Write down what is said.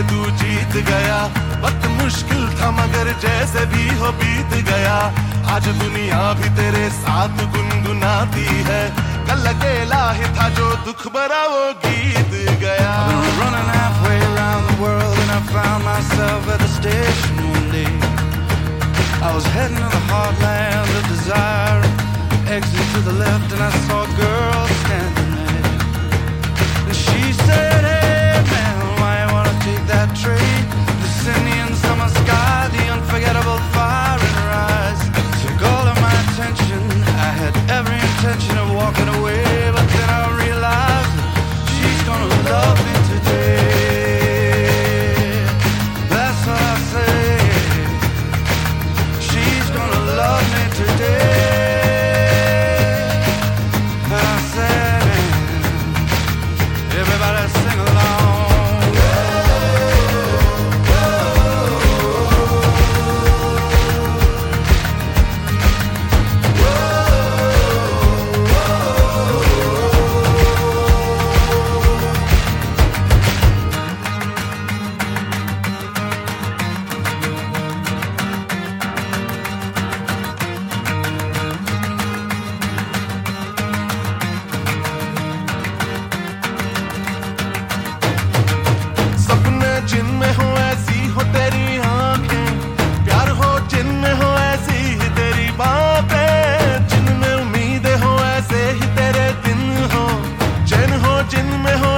तू जीत गया। वक्त मुश्किल था मगर जैसे भी हो बीत गया। आज दुनिया भी तेरे साथ गुनगुनाती है। कल अकेला ही था जो दुख भरा वो गीत गया। I've been running halfway around the world and I found myself at the station one day. I was heading to the heartland of desire. Exit to the left and I saw a girl standing there. And she said, hey man, why you wanna take that train? The Indian summer sky, the unforgettable fire in her eyes took all of my attention. I had every intention of walking away, but then I realized she's gonna love me today. That's what I say. She's gonna love me today. And I said, everybody sing along. जिनमें हो ऐसी हो तेरी आंखें, प्यार हो जिनमें हो ऐसी ही तेरी बातें, जिनमें उम्मीदें हो ऐसे ही तेरे दिन हो, चैन हो जिनमें हो